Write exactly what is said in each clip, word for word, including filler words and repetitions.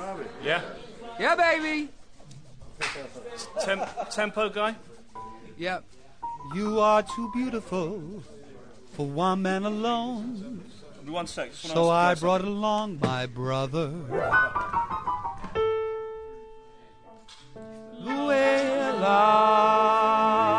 Yeah? Yeah, baby. Tem- tempo guy? Yep. You are too beautiful for one man alone. One sec. Just So I ask brought along my brother. Luella.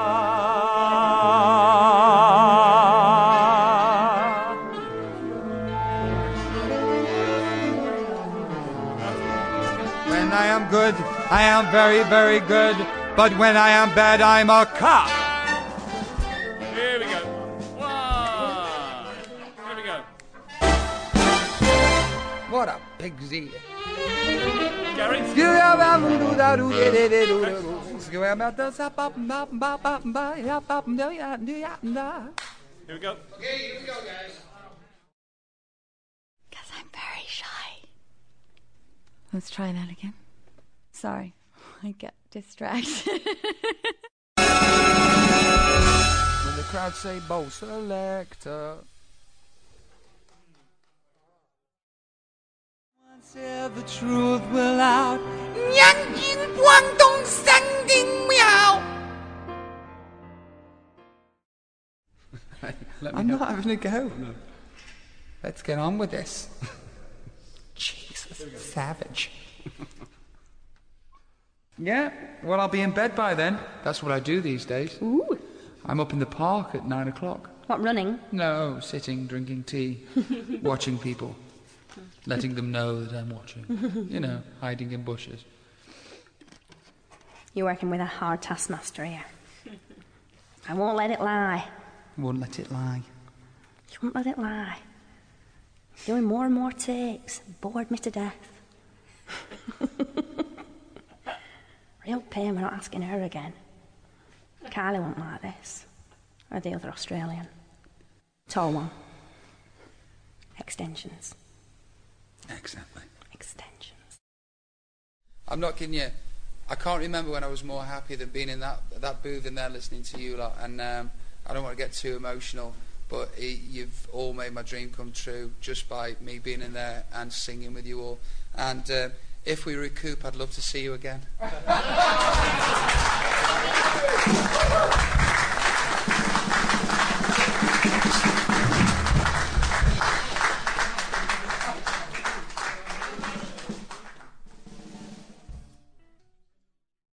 When I am good, I am very, very good. But when I am bad, I'm a cop. Here we go. One. Here we go. What a pig's ear. Gary? Here we go. Okay, here we go, guys. Because I'm very shy. Let's try that again. Sorry, I get distracted. When the crowd say bow selector. Once the truth will out. I'm not having a go. No. Let's get on with this. Jesus, savage. Yeah, well, I'll be in bed by then. That's what I do these days. Ooh. I'm up in the park at nine o'clock. What, running? No, sitting, drinking tea, watching people, letting them know that I'm watching. You know, hiding in bushes. You're working with a hard taskmaster here. I won't let it lie. I won't let it lie. You won't let it lie. Doing more and more takes. Bored me to death. Real pain we're not asking her again. Kylie won't like this. Or the other Australian. Tall one. Extensions. Exactly. Extensions. I'm not kidding you. I can't remember when I was more happy than being in that that booth in there listening to you lot. And um, I don't want to get too emotional, but it, you've all made my dream come true just by me being in there and singing with you all. And uh, if we recoup, I'd love to see you again.